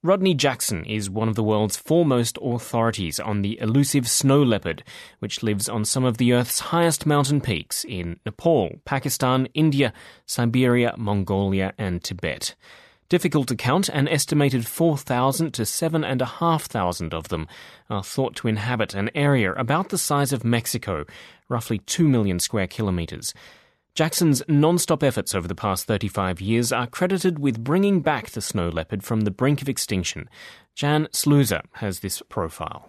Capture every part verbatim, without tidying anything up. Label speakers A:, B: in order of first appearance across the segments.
A: Rodney Jackson is one of the world's foremost authorities on the elusive snow leopard, which lives on some of the Earth's highest mountain peaks in Nepal, Pakistan, India, Siberia, Mongolia and Tibet. Difficult to count, an estimated four thousand to seven thousand five hundred of them are thought to inhabit an area about the size of Mexico, roughly two million square kilometres. Jackson's non-stop efforts over the past thirty-five years are credited with bringing back the snow leopard from the brink of extinction. Jan Sluza has this profile.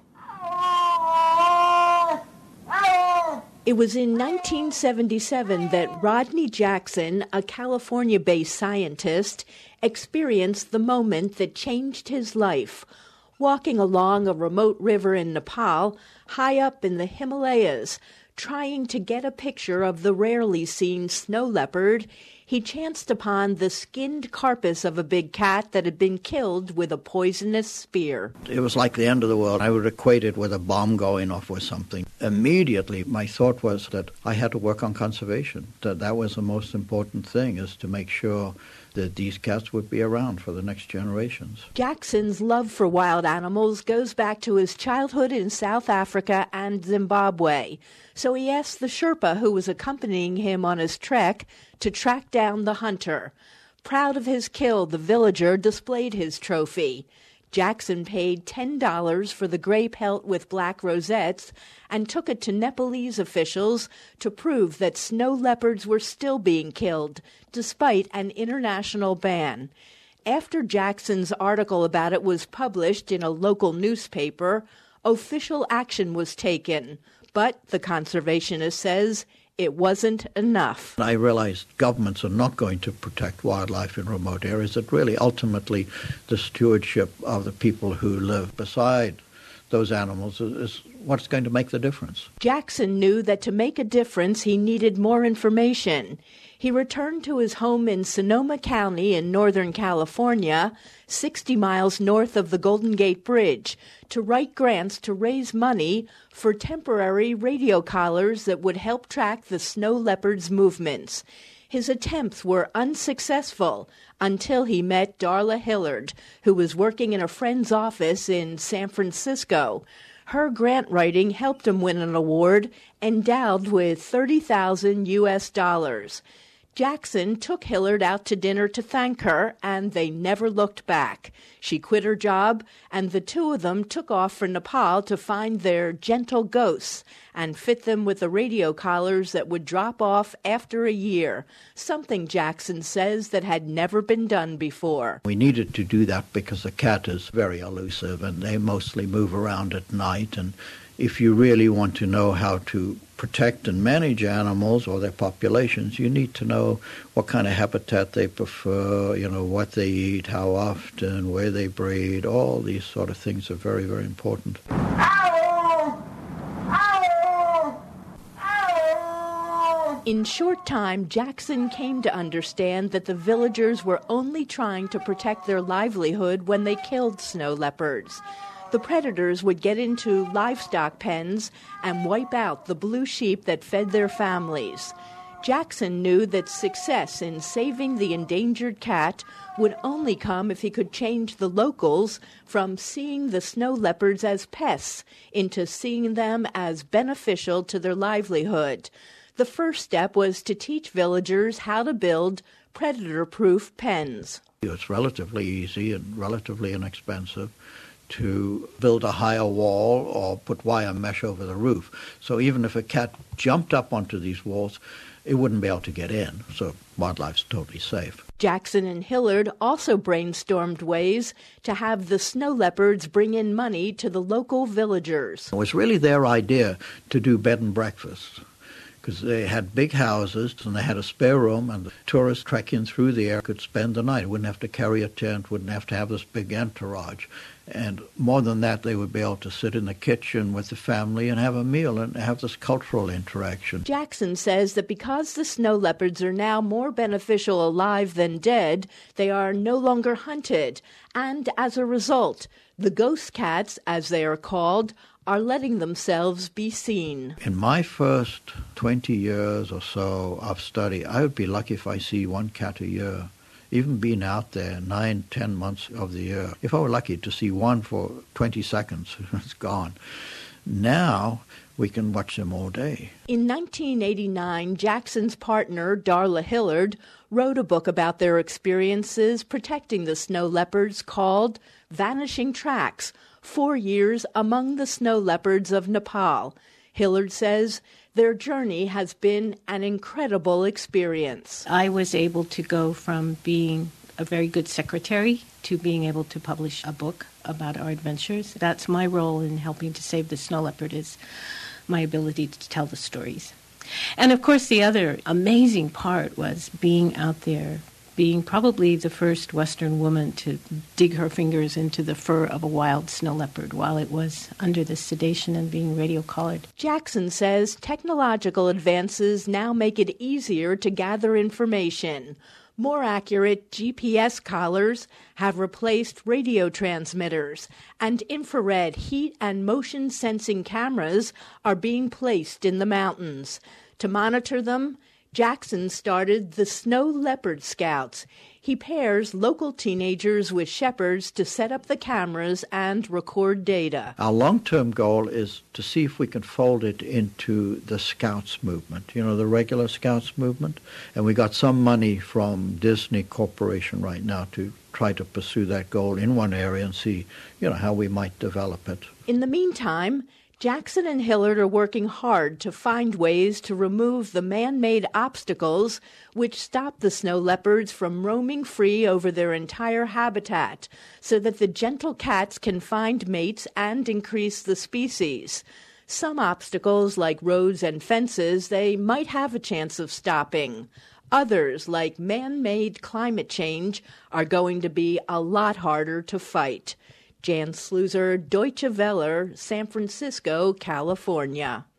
B: It was in nineteen seventy-seven that Rodney Jackson, a California-based scientist, experienced the moment that changed his life. Walking along a remote river in Nepal, high up in the Himalayas, trying to get a picture of the rarely seen snow leopard, he chanced upon the skinned carcass of a big cat that had been killed with a poisonous spear.
C: It was like the end of the world. I would equate it with a bomb going off or something. Immediately, my thought was that I had to work on conservation, that that was the most important thing, is to make sure that these cats would be around for the next generations.
B: Jackson's love for wild animals goes back to his childhood in South Africa and Zimbabwe. So he asked the Sherpa who was accompanying him on his trek to track down the hunter. Proud of his kill, the villager displayed his trophy. Jackson paid ten dollars for the gray pelt with black rosettes and took it to Nepalese officials to prove that snow leopards were still being killed, despite an international ban. After Jackson's article about it was published in a local newspaper, official action was taken. But, the conservationist says, it wasn't enough.
C: I realized governments are not going to protect wildlife in remote areas. That really, ultimately, the stewardship of the people who live beside those animals is what's going to make the difference.
B: Jackson knew that to make a difference, he needed more information. He returned to his home in Sonoma County in Northern California, sixty miles north of the Golden Gate Bridge, to write grants to raise money for temporary radio collars that would help track the snow leopard's movements. His attempts were unsuccessful until he met Darla Hillard, who was working in a friend's office in San Francisco. Her grant writing helped him win an award endowed with thirty thousand U S dollars. Jackson took Hillard out to dinner to thank her, and they never looked back. She quit her job, and the two of them took off for Nepal to find their gentle ghosts and fit them with the radio collars that would drop off after a year, something Jackson says that had never been done before.
C: We needed to do that because the cat is very elusive, and they mostly move around at night, and if you really want to know how to protect and manage animals or their populations, you need to know what kind of habitat they prefer, you know, what they eat, how often, where they breed. All these sort of things are very, very important.
B: In short time, Jackson came to understand that the villagers were only trying to protect their livelihood when they killed snow leopards. The predators would get into livestock pens and wipe out the blue sheep that fed their families. Jackson knew that success in saving the endangered cat would only come if he could change the locals from seeing the snow leopards as pests into seeing them as beneficial to their livelihood. The first step was to teach villagers how to build predator-proof pens.
C: It's relatively easy and relatively inexpensive to build a higher wall or put wire mesh over the roof. So even if a cat jumped up onto these walls, it wouldn't be able to get in. So wildlife's totally safe.
B: Jackson and Hillard also brainstormed ways to have the snow leopards bring in money to the local villagers.
C: It was really their idea to do bed and breakfast, because they had big houses and they had a spare room, and the tourists trekking through the air could spend the night. Wouldn't have to carry a tent, wouldn't have to have this big entourage. And more than that, they would be able to sit in the kitchen with the family and have a meal and have this cultural interaction.
B: Jackson says that because the snow leopards are now more beneficial alive than dead, they are no longer hunted. And as a result, the ghost cats, as they are called, are letting themselves be seen.
C: In my first twenty years or so of study, I would be lucky if I see one cat a year. even being out there nine, ten months of the year. If I were lucky to see one for twenty seconds, it's gone. Now we can watch them all day.
B: In nineteen eighty-nine, Jackson's partner, Darla Hillard, wrote a book about their experiences protecting the snow leopards called Vanishing Tracks, Four Years Among the Snow Leopards of Nepal. Hillard says their journey has been an incredible experience.
D: I was able to go from being a very good secretary to being able to publish a book about our adventures. That's my role in helping to save the snow leopard, is my ability to tell the stories. And of course, the other amazing part was being out there, being probably the first Western woman to dig her fingers into the fur of a wild snow leopard while it was under the sedation and being radio-collared.
B: Jackson says technological advances now make it easier to gather information. More accurate G P S collars have replaced radio transmitters, and infrared heat and motion sensing cameras are being placed in the mountains. To monitor them, Jackson started the Snow Leopard Scouts. He pairs local teenagers with shepherds to set up the cameras and record data.
C: Our long-term goal is to see if we can fold it into the Scouts movement, you know, the regular Scouts movement. And we got some money from Disney Corporation right now to try to pursue that goal in one area and see, you know, how we might develop it.
B: In the meantime, Jackson and Hillard are working hard to find ways to remove the man-made obstacles which stop the snow leopards from roaming free over their entire habitat, so that the gentle cats can find mates and increase the species. Some obstacles, like roads and fences, they might have a chance of stopping. Others, like man-made climate change, are going to be a lot harder to fight. Jan Sluizer, Deutsche Welle, San Francisco, California.